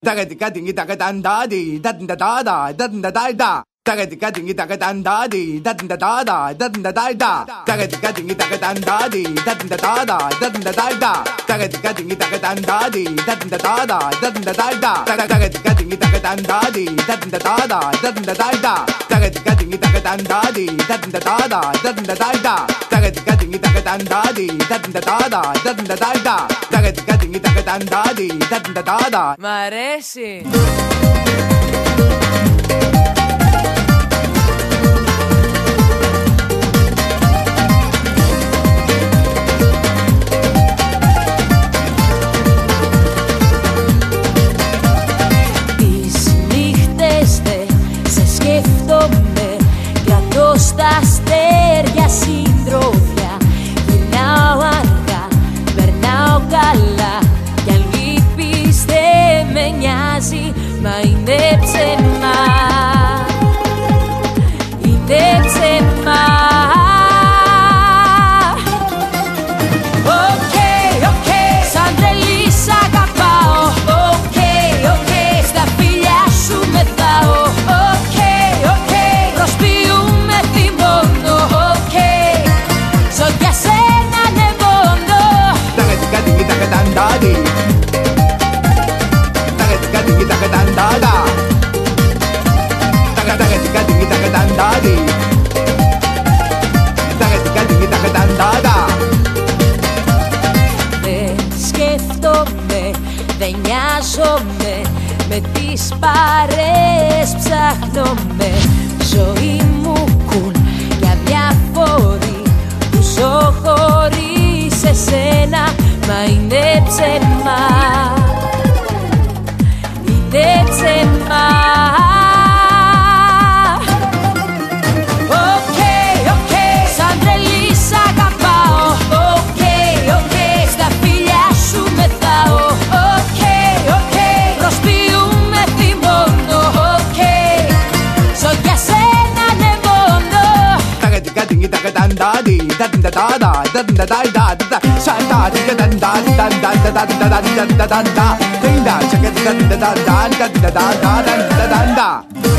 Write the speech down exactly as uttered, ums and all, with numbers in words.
Tagatika dingi tagatanda di dadda da dadda da da. Tagatika dingi tagatanda di dadda da da dadda da da. Tagatika dingi tagatanda di dadda da da dadda da da. Tagatika dingi tagatanda di dadda da da dadda da da. Tagatika dingi tagatanda di dadda da da dadda da da. Tagatika dingi tagatanda di dadda da da dadda da da. Tagatika dingi tagatanda di dadda da da dadda da da. Tagatika dingi tagatanda di dadda da da. Μ' αρέσει. Στα αστέρια συντρόφια γυρνάω αργά, περνάω καλά. Κι αν λείπεις δεν με νοιάζει, μα είναι ψέμα, είναι ψέμα. Οκ, οκ, σαν τρελή σ' αγαπάω. Οκ, οκ, στα φιλιά σου μετάω. Οκ, οκ, προσποιούμε θυμώνω. Οκ, ζω για σένα ναι μόνο. Tagatika dingi tagatanda di. Tagatika dingi tagatanda da. Tagatika dingi tagatanda di. Tagatika dingi tagatanda da. Δεν σκέφτομαι, δεν νοιάζομαι, με τις παρέες ψάχνομαι. Ζωή μου κουλ και αδιάφορη, που ζω χωρίς εσένα, μα είναι ψέμα, είναι ψέμα. Οκ, οκ, σαν τρελή σ' αγαπάω. Οκ, οκ, στα φιλιά σου μετάω. Οκ, οκ, προσποιούμε θυμώνω. Οκ, ζω για σένα ναι μόνο. Tagatika dingi tagatanda di dadda da da dadda da da da. Shanta dinga danda da da da da da da da da da da. Dinda chaka da da da da da da da da da da da.